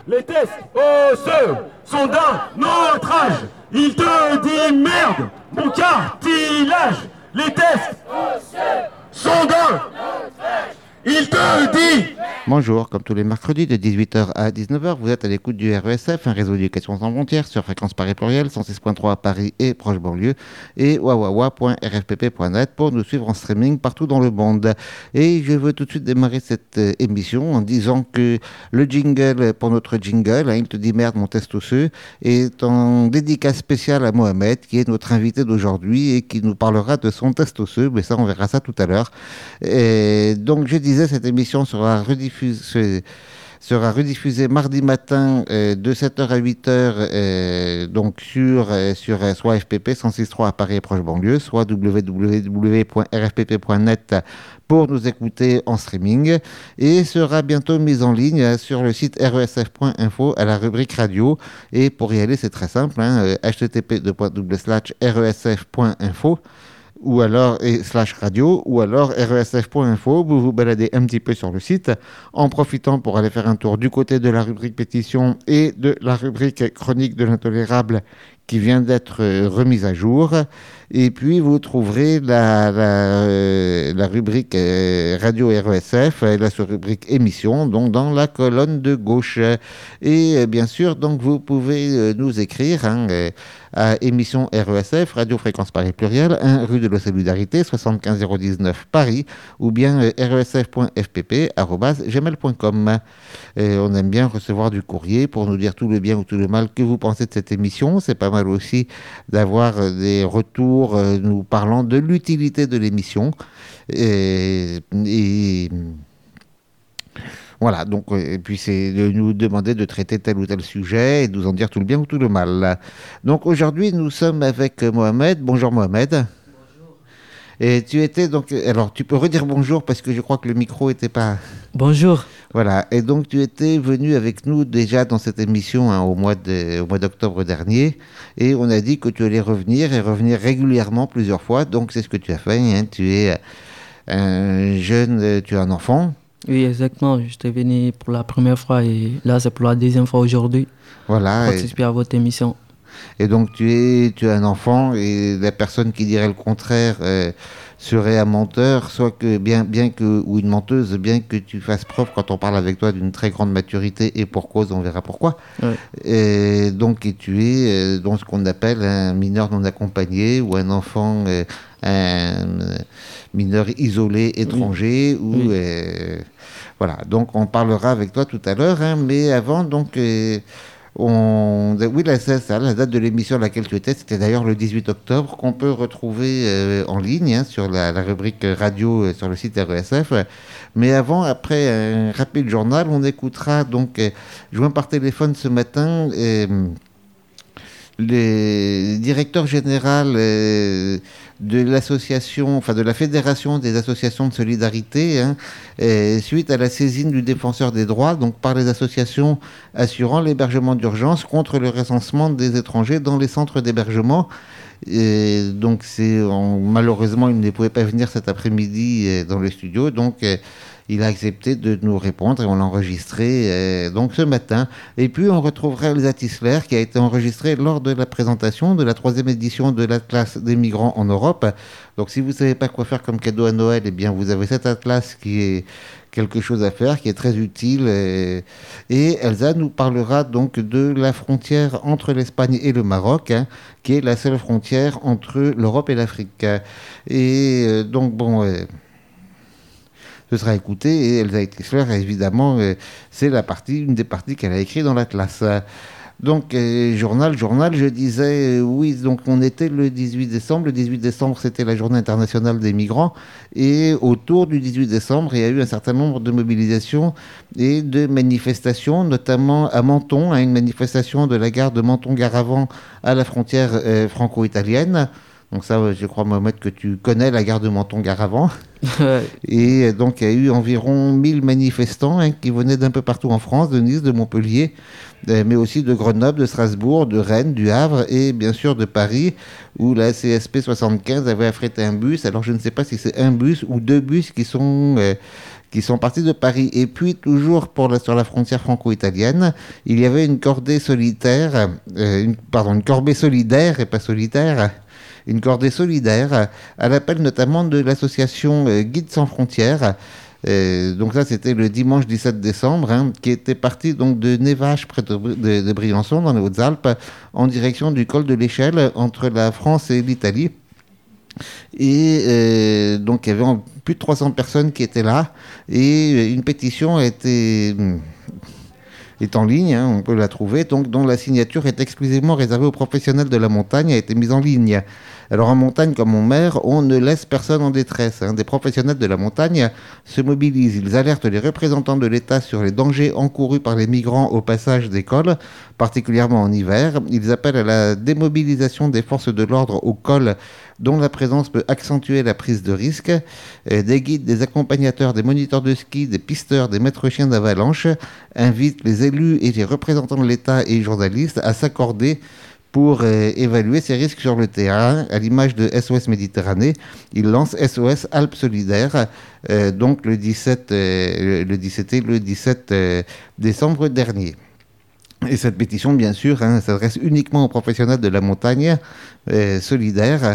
Les tests osseux sont d'un autre âge. Il te dit merde, mon cartilage. Les tests osseux sont d'un autre âge. Il te dit. Bonjour, comme tous les mercredis de 18h à 19h, vous êtes à l'écoute du RESF, un réseau d'éducation sans frontières sur fréquence Paris pluriel, 106.3 à Paris et proche banlieue, et wawawa.rfpp.net pour nous suivre en streaming partout dans le monde. Et je veux tout de suite démarrer cette émission en disant que le jingle pour notre jingle, il te dit merde mon test osseux, est en dédicace spéciale à Mohamed, qui est notre invité d'aujourd'hui et qui nous parlera de son test osseux, mais ça on verra ça tout à l'heure. Et donc je disais, cette émission sera rediffusée mardi matin de 7h à 8h donc sur soit FPP 106.3 à Paris et proche banlieue, soit www.rfpp.net pour nous écouter en streaming, et sera bientôt mise en ligne sur le site resf.info à la rubrique radio. Et pour y aller, c'est très simple, http://resf.info ou alors /radio, ou alors resf.info, vous vous baladez un petit peu sur le site en profitant pour aller faire un tour du côté de la rubrique pétition et de la rubrique chronique de l'intolérable qui vient d'être remise à jour. Et puis vous trouverez la rubrique radio RESF et la sous-rubrique émission, donc dans la colonne de gauche. Et bien sûr, donc vous pouvez nous écrire à émission RESF, Radio Fréquence Paris Pluriel, 1 rue de la Solidarité, 75 019 Paris, ou bien resf.fpp@gmail.com. On aime bien recevoir du courrier pour nous dire tout le bien ou tout le mal que vous pensez de cette émission. C'est pas mal aussi d'avoir des retours nous parlant de l'utilité de l'émission. Et voilà, donc, et puis c'est de nous demander de traiter tel ou tel sujet et de nous en dire tout le bien ou tout le mal. Donc aujourd'hui, nous sommes avec Mohamed. Bonjour Mohamed. Bonjour. Et tu étais donc... Alors, tu peux redire bonjour parce que je crois que le micro n'était pas... Bonjour. Voilà, et donc tu étais venu avec nous déjà dans cette émission au mois d'octobre dernier, et on a dit que tu allais revenir régulièrement plusieurs fois, donc c'est ce que tu as fait, tu es un jeune, tu es un enfant. Oui, exactement. J'étais venu pour la première fois et là, c'est pour la deuxième fois aujourd'hui. Voilà. Participer à votre émission. Et donc, tu es un enfant, et la personne qui dirait le contraire serait un menteur, soit que ou une menteuse, bien que tu fasses preuve quand on parle avec toi d'une très grande maturité, et pour cause, on verra pourquoi. Ouais. Et donc, tu es dans ce qu'on appelle un mineur non accompagné, ou un enfant, un mineur isolé, étranger, oui. Voilà, donc on parlera avec toi tout à l'heure, mais avant, donc... Oui, c'est ça, la date de l'émission à laquelle tu étais, c'était d'ailleurs le 18 octobre, qu'on peut retrouver en ligne sur la rubrique radio sur le site RESF. Mais avant, après un rapide journal, on écoutera donc, joint par téléphone ce matin, le directeur général de l'association, enfin de la Fédération des associations de solidarité, suite à la saisine du défenseur des droits, donc par les associations assurant l'hébergement d'urgence contre le recensement des étrangers dans les centres d'hébergement. Et donc malheureusement il ne pouvait pas venir cet après-midi dans le studio, donc il a accepté de nous répondre et on l'a enregistré donc ce matin. Et puis on retrouvera Elsa Tisler, qui a été enregistrée lors de la présentation de la 3e édition de l'Atlas des migrants en Europe. Donc si vous ne savez pas quoi faire comme cadeau à Noël, eh bien vous avez cet atlas qui est quelque chose à faire, qui est très utile. Et Elsa nous parlera donc de la frontière entre l'Espagne et le Maroc, qui est la seule frontière entre l'Europe et l'Afrique. Et donc bon... ce sera écouté, et Elsa Tisler, évidemment, c'est une des parties qu'elle a écrites dans l'Atlas. Donc, journal, je disais, oui, donc on était le 18 décembre. Le 18 décembre, c'était la journée internationale des migrants. Et autour du 18 décembre, il y a eu un certain nombre de mobilisations et de manifestations, notamment à Menton, une manifestation de la gare de Menton-Garavan à la frontière franco-italienne. Donc ça, je crois, Mohamed, que tu connais la gare de Menton-Garavan. Et donc, il y a eu environ 1000 manifestants qui venaient d'un peu partout en France, de Nice, de Montpellier, mais aussi de Grenoble, de Strasbourg, de Rennes, du Havre et bien sûr de Paris, où la CSP 75 avait affrété un bus. Alors, je ne sais pas si c'est un bus ou deux bus qui sont qui sont partis de Paris. Et puis, toujours sur la frontière franco-italienne, il y avait une cordée solitaire, une corvée solidaire et pas solitaire, une cordée solidaire, à l'appel notamment de l'association Guides sans frontières. Donc ça, c'était le dimanche 17 décembre, qui était parti donc de Névache, près de Briançon, dans les Hautes-Alpes, en direction du col de l'Échelle, entre la France et l'Italie. Et donc, il y avait plus de 300 personnes qui étaient là, et une pétition est en ligne, on peut la trouver, donc, dont la signature est exclusivement réservée aux professionnels de la montagne, a été mise en ligne. Alors en montagne comme en mer, on ne laisse personne en détresse. Des professionnels de la montagne se mobilisent. Ils alertent les représentants de l'État sur les dangers encourus par les migrants au passage des cols, particulièrement en hiver. Ils appellent à la démobilisation des forces de l'ordre au col, dont la présence peut accentuer la prise de risque. Des guides, des accompagnateurs, des moniteurs de ski, des pisteurs, des maîtres chiens d'avalanche invitent les élus et les représentants de l'État et les journalistes à s'accorder pour évaluer ces risques sur le terrain. À l'image de SOS Méditerranée, il lance SOS Alpes Solidaires, donc le 17 décembre dernier. Et cette pétition, bien sûr, s'adresse uniquement aux professionnels de la montagne solidaire.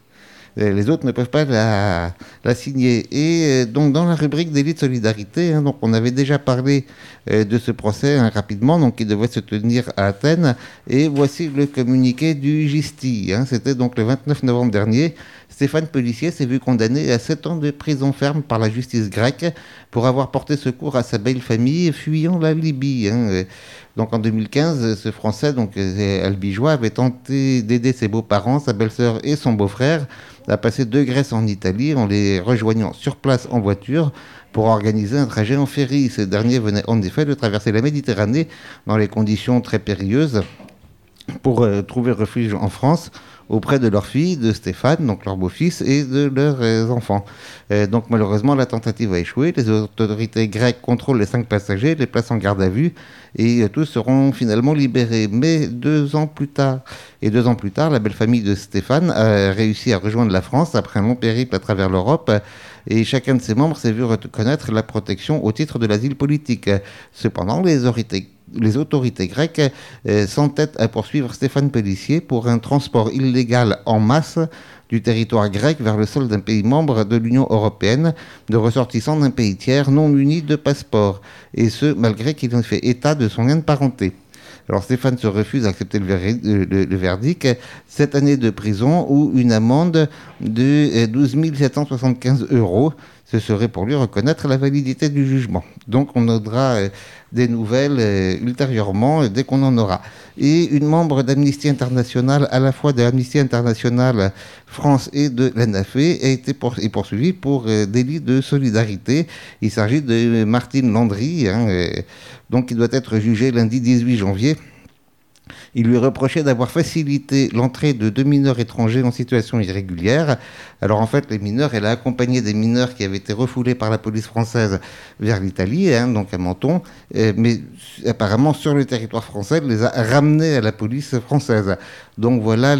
Les autres ne peuvent pas la signer. Et donc, dans la rubrique délit de solidarité, donc on avait déjà parlé de ce procès rapidement, donc qui devait se tenir à Athènes. Et voici le communiqué du Gisti. C'était donc le 29 novembre dernier. Stéphane Pellissier s'est vu condamné à 7 ans de prison ferme par la justice grecque pour avoir porté secours à sa belle famille fuyant la Libye. Donc en 2015, ce Français, donc albigeois, avait tenté d'aider ses beaux-parents, sa belle-sœur et son beau-frère à passer de Grèce en Italie en les rejoignant sur place en voiture pour organiser un trajet en ferry. Ces derniers venaient en effet de traverser la Méditerranée dans les conditions très périlleuses pour trouver refuge en France auprès de leur fille, de Stéphane, donc leur beau-fils, et de leurs enfants. Donc malheureusement, la tentative a échoué. Les autorités grecques contrôlent les 5 passagers, les placent en garde à vue, et tous seront finalement libérés. Mais 2 ans plus tard, la belle famille de Stéphane a réussi à rejoindre la France après un long périple à travers l'Europe, et chacun de ses membres s'est vu reconnaître la protection au titre de l'asile politique. Cependant, les autorités grecques s'entêtent à poursuivre Stéphane Pellissier pour un transport illégal en masse du territoire grec vers le sol d'un pays membre de l'Union européenne, de ressortissants d'un pays tiers non muni de passeport, et ce, malgré qu'il ait fait état de son lien de parenté. Alors Stéphane se refuse à accepter le verdict, 7 années de prison ou une amende de 12 775 €. Ce serait pour lui reconnaître la validité du jugement. Donc on aura des nouvelles ultérieurement, dès qu'on en aura. Et une membre d'Amnesty International, à la fois de Amnesty International France et de l'ANAFE, a été poursuivie pour délit de solidarité. Il s'agit de Martine Landry, donc qui doit être jugée lundi 18 janvier. Il lui reprochait d'avoir facilité l'entrée de 2 mineurs étrangers en situation irrégulière. Alors en fait, les mineurs, elle a accompagné des mineurs qui avaient été refoulés par la police française vers l'Italie, donc à Menton, mais apparemment sur le territoire français, elle les a ramenés à la police française. Donc voilà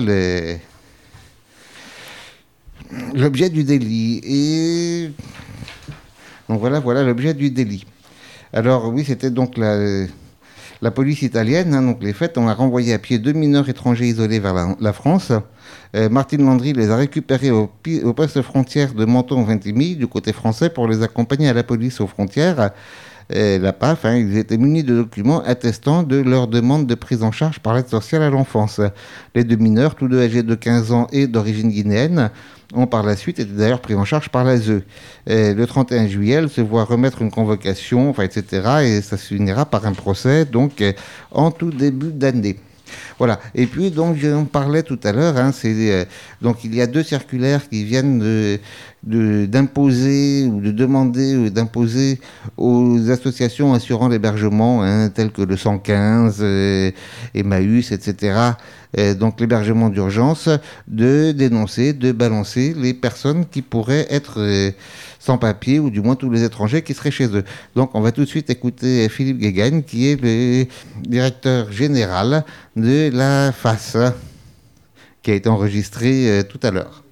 l'objet du délit. Et donc voilà l'objet du délit. Alors oui, c'était donc la police italienne, donc les faits, on a renvoyé à pied 2 mineurs étrangers isolés vers la France. Martine Landry les a récupérés au poste frontière de Menton-Vintimille, du côté français, pour les accompagner à la police aux frontières. La PAF, ils étaient munis de documents attestant de leur demande de prise en charge par l'aide sociale à l'enfance. Les 2 mineurs, tous deux âgés de 15 ans et d'origine guinéenne, ont par la suite été d'ailleurs pris en charge par l'ASE. Le 31 juillet, elle se voit remettre une convocation, etc. Et ça se finira par un procès, donc en tout début d'année. Voilà. Et puis, donc, j'en parlais tout à l'heure, donc il y a 2 circulaires qui viennent d'imposer ou de demander ou d'imposer aux associations assurant l'hébergement, telles que le 115, Emmaüs, etc., donc l'hébergement d'urgence, de dénoncer, de balancer les personnes qui pourraient être sans papier, ou du moins tous les étrangers qui seraient chez eux. Donc on va tout de suite écouter Philippe Guégagne, qui est le directeur général de la FAS, qui a été enregistré tout à l'heure.